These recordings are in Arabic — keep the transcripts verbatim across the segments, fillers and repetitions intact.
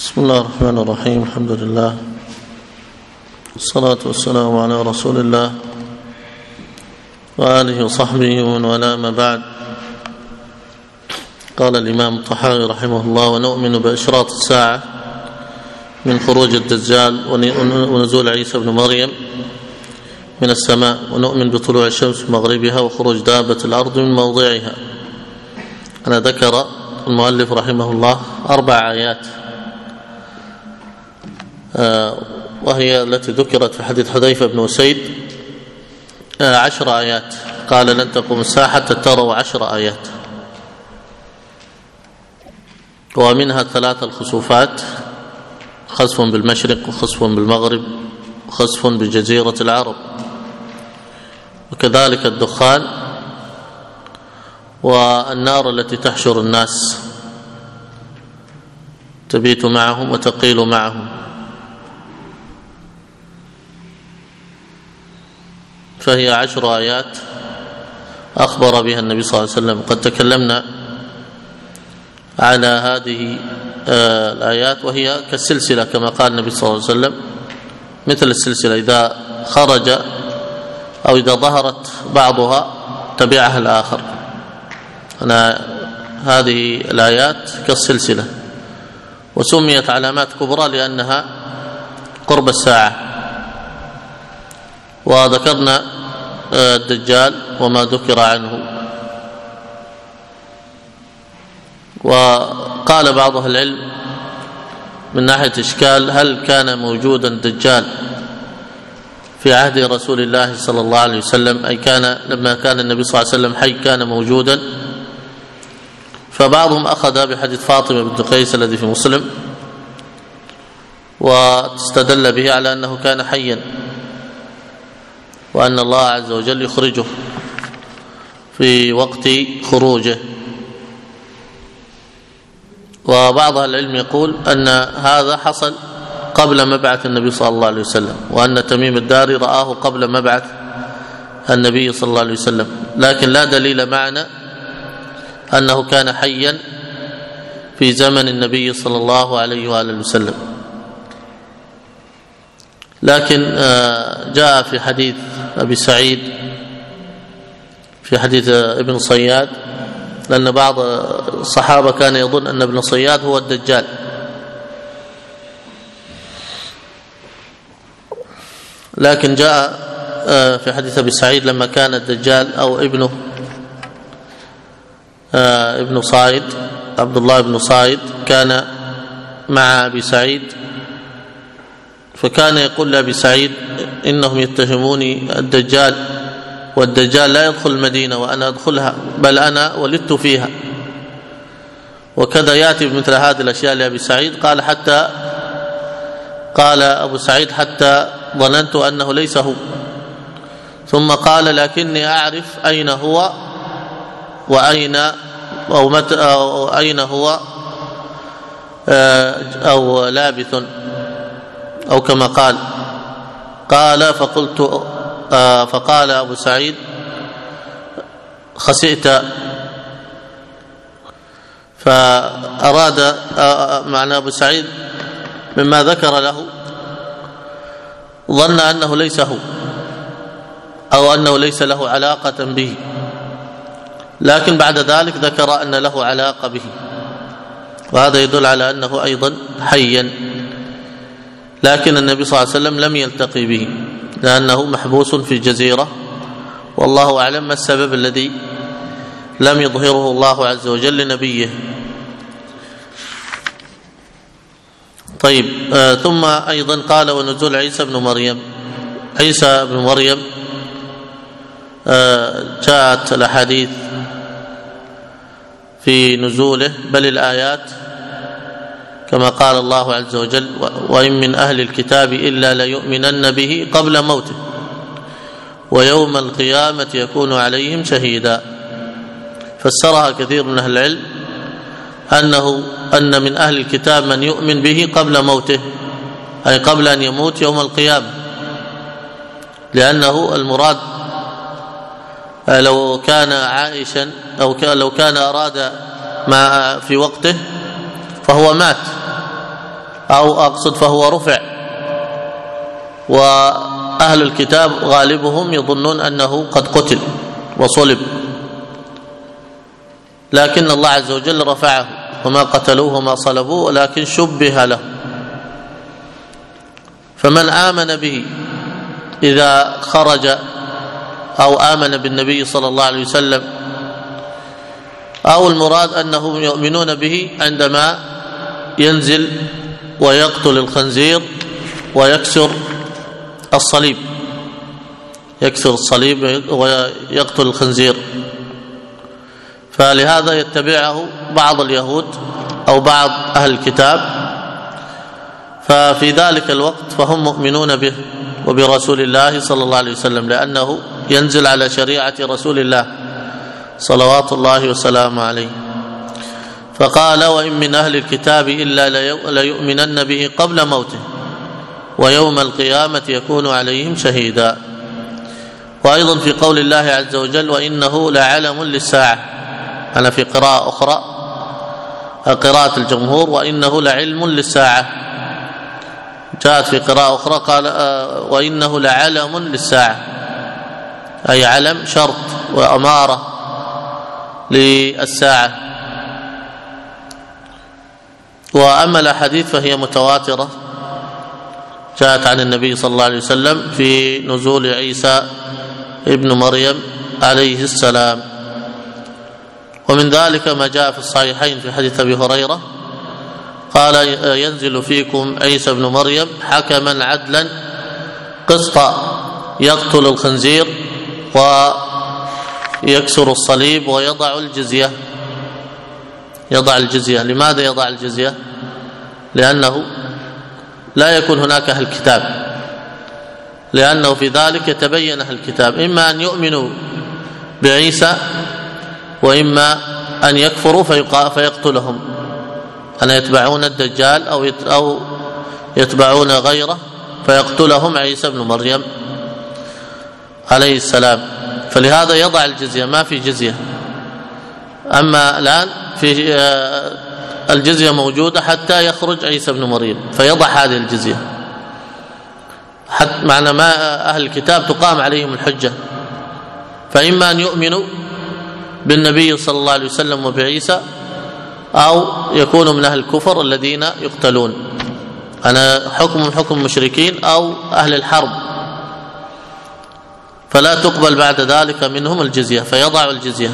بسم الله الرحمن الرحيم. الحمد لله والصلاة والسلام على رسول الله وآله وصحبه ومن والاه، ما بعد. قال الإمام الطحاوي رحمه الله: ونؤمن بإشراط الساعة من خروج الدجال ونزول عيسى بن مريم من السماء، ونؤمن بطلوع الشمس من مغربها وخروج دابة الأرض من موضعها. أنا ذكر المؤلف رحمه الله أربع آيات، وهي التي ذكرت في حديث حذيفة بن أسيد عشر آيات. قال: لن تقوم الساعة حتى تروا عشر آيات، ومنها ثلاث الخسوفات: خسف بالمشرق وخسف بالمغرب وخسف بجزيرة العرب، وكذلك الدخان والنار التي تحشر الناس تبيت معهم وتقيل معهم. فهي عشر آيات أخبر بها النبي صلى الله عليه وسلم. قد تكلمنا على هذه الآيات وهي كالسلسلة كما قال النبي صلى الله عليه وسلم، مثل السلسلة، إذا خرج أو إذا ظهرت بعضها تبعها الآخر. أنا هذه الآيات كالسلسلة، وسميت علامات كبرى لأنها قرب الساعة. وذكرنا الدجال وما ذكر عنه، وقال بعض أهل العلم من ناحية إشكال: هل كان موجودا الدجال في عهد رسول الله صلى الله عليه وسلم، أي كان لما كان النبي صلى الله عليه وسلم حي كان موجودا؟ فبعضهم أخذ بحديث فاطمة بنت قيس الذي في مسلم واستدل به على أنه كان حيا، وأن الله عز وجل يخرجه في وقت خروجه. وبعض العلم يقول أن هذا حصل قبل مبعث النبي صلى الله عليه وسلم، وأن تميم الداري رآه قبل مبعث النبي صلى الله عليه وسلم، لكن لا دليل معنا أنه كان حيا في زمن النبي صلى الله عليه وآله وسلم. لكن جاء في حديث أبي سعيد، في حديث ابن صياد، لأن بعض الصحابة كان يظن أن ابن صياد هو الدجال، لكن جاء في حديث أبي سعيد لما كان الدجال أو ابنه ابن صايد، عبد الله بن صايد، كان مع أبي سعيد، فكان يقول لأبي سعيد: إنهم يتهموني الدجال، والدجال لا يدخل المدينة وأنا أدخلها، بل أنا ولدت فيها. وكذا يأتي بمثل هذه الأشياء لأبي سعيد. قال حتى قال أبو سعيد: حتى ظننت أنه ليس هو. ثم قال: لكني أعرف أين هو وأين أو متى أو أين هو أو لابث، أو كما قال. قال فقلت فقال أبو سعيد: خسئت. فأراد معنى أبو سعيد مما ذكر له ظن أنه ليس هو، أو أنه ليس له علاقة به، لكن بعد ذلك ذكر أن له علاقة به، وهذا يدل على أنه أيضا حيا، لكن النبي صلى الله عليه وسلم لم يلتقي به لأنه محبوس في جزيرة، والله أعلم ما السبب الذي لم يظهره الله عز وجل لنبيه. طيب، آه ثم أيضا قال: ونزول عيسى بن مريم. عيسى بن مريم آه جاءت الأحاديث في نزوله، بل الآيات، كما قال الله عز وجل: وإن من أهل الكتاب إلا ليؤمنن به قبل موته ويوم القيامة يكون عليهم شهيدا. فسرها كثير من أهل العلم أنه أن من أهل الكتاب من يؤمن به قبل موته، أي قبل أن يموت يوم القيامة، لأنه المراد لو كان عائشا أو لو كان أراد ما في وقته فهو مات، أو أقصد فهو رفع، وأهل الكتاب غالبهم يظنون أنه قد قتل وصلب، لكن الله عز وجل رفعه، وما قتلوه وما صلبوه ولكن شبه له. فمن آمن به إذا خرج أو آمن بالنبي صلى الله عليه وسلم، أو المراد أنهم يؤمنون به عندما ينزل ويقتل الخنزير ويكسر الصليب، يكسر الصليب ويقتل الخنزير، فلهذا يتبعه بعض اليهود أو بعض أهل الكتاب، ففي ذلك الوقت فهم مؤمنون به وبرسول الله صلى الله عليه وسلم، لأنه ينزل على شريعة رسول الله صلوات الله وسلامه عليه. فقال: وإن من أهل الكتاب إلا ليؤمنن به قبل موته ويوم القيامة يكون عليهم شهيدا. وأيضا في قول الله عز وجل: وإنه لعلم للساعة، أنا في قراءة أخرى قراءة الجمهور: وإنه لعلم للساعة. جاءت في قراءة أخرى قال: وإنه لعلم للساعة، أي علم شرط وأمارة للساعة. وأما الأحاديث فهي متواترة، جاءت عن النبي صلى الله عليه وسلم في نزول عيسى ابن مريم عليه السلام. ومن ذلك ما جاء في الصحيحين في حديث أبي هريرة قال: ينزل فيكم عيسى ابن مريم حكما عدلا قسطا يقتل الخنزير ويكسر الصليب ويضع الجزية. يضع الجزية، لماذا يضع الجزية؟ لأنه لا يكون هناك أهل الكتاب، لأنه في ذلك يتبين أهل الكتاب إما أن يؤمنوا بعيسى وإما أن يكفروا فيقتلهم، أن يتبعون الدجال أو يتبعون غيره فيقتلهم عيسى بن مريم عليه السلام. فلهذا يضع الجزية، ما في جزية. أما الآن في الجزية موجودة حتى يخرج عيسى بن مريم فيضع هذه الجزية، حتى معنى ما أهل الكتاب تقام عليهم الحجة، فإما أن يؤمنوا بالنبي صلى الله عليه وسلم وبعيسى أو يكونوا من أهل الكفر الذين يقتلون، أنا حكم حكم المشركين أو أهل الحرب، فلا تقبل بعد ذلك منهم الجزية فيضع الجزية.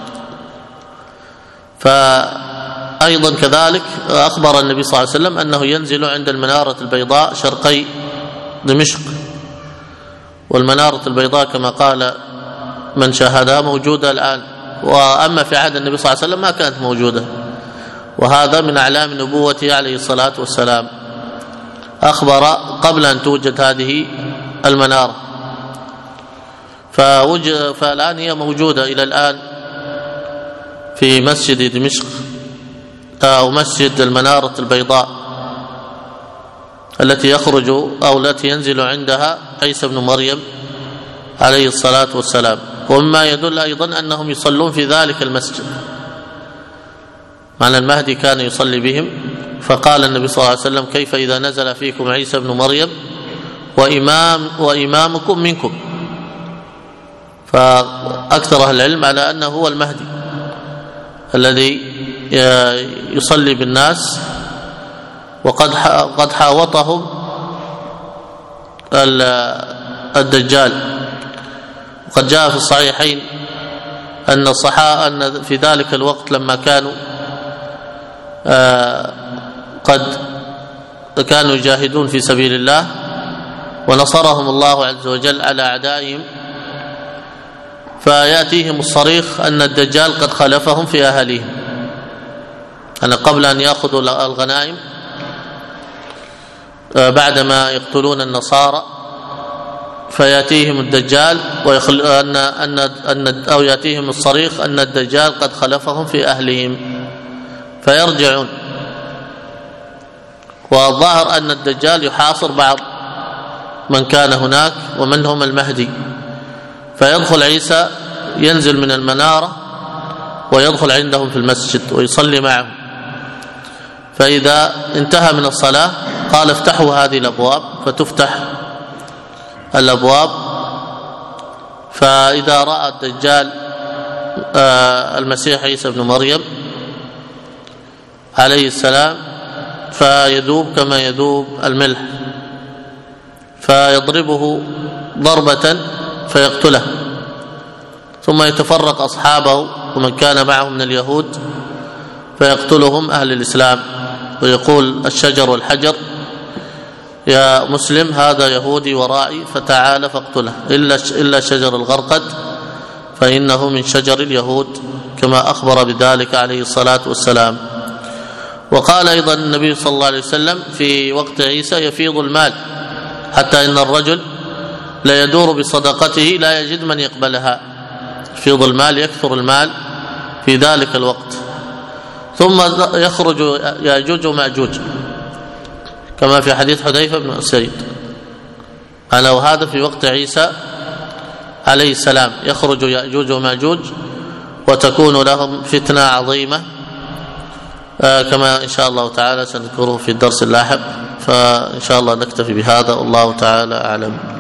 فأيضا كذلك أخبر النبي صلى الله عليه وسلم أنه ينزل عند المنارة البيضاء شرقي دمشق، والمنارة البيضاء كما قال من شاهدها موجودة الآن، وأما في عهد النبي صلى الله عليه وسلم ما كانت موجودة، وهذا من أعلام نبوته عليه الصلاة والسلام، أخبر قبل أن توجد هذه المنارة، فالآن هي موجودة إلى الآن في مسجد دمشق أو مسجد المنارة البيضاء التي يخرج أو التي ينزل عندها عيسى بن مريم عليه الصلاة والسلام. ومما يدل أيضا أنهم يصلون في ذلك المسجد، معنى المهدي كان يصلي بهم، فقال النبي صلى الله عليه وسلم: كيف إذا نزل فيكم عيسى بن مريم وإمام وإمامكم منكم؟ فأكثر أهل العلم على أنه هو المهدي الذي يصلي بالناس، وقد قد حاوطهم الدجال. وقد جاء في الصحيحين أن الصحابة أن في ذلك الوقت لما كانوا قد كانوا يجاهدون في سبيل الله ونصرهم الله عز وجل على أعدائهم، فيأتيهم الصريخ أن الدجال قد خلفهم في أهليهم، أن قبل أن يأخذوا الغنائم بعدما يقتلون النصارى فيأتيهم الدجال ويخل... أن... أن... أن... أو يأتيهم الصريخ أن الدجال قد خلفهم في أهلهم فيرجعون. والظاهر أن الدجال يحاصر بعض من كان هناك ومنهم المهدي، فيدخل عيسى ينزل من المنارة ويدخل عندهم في المسجد ويصلي معهم، فإذا انتهى من الصلاة قال افتحوا هذه الأبواب، فتفتح الأبواب. فإذا رأى الدجال المسيح عيسى بن مريم عليه السلام فيذوب كما يذوب الملح، فيضربه ضربة فيقتله، ثم يتفرق أصحابه ومن كان معه من اليهود فيقتلهم أهل الإسلام، ويقول الشجر والحجر يا مسلم هذا يهودي ورائي فتعال فاقتله، إلا شجر الغرقد فإنه من شجر اليهود، كما أخبر بذلك عليه الصلاة والسلام. وقال أيضا النبي صلى الله عليه وسلم في وقت عيسى يفيض المال حتى إن الرجل لا يدور بصدقته لا يجد من يقبلها، يفيض المال يكثر المال في ذلك الوقت. ثم يخرج ياجوج وماجوج كما في حديث حذيفة بن أسيد، ألا وهذا في وقت عيسى عليه السلام يخرج ياجوج وماجوج وتكون لهم فتنة عظيمة، آه كما إن شاء الله تعالى سنذكره في الدرس اللاحق. فإن شاء الله نكتفي بهذا، والله تعالى أعلم.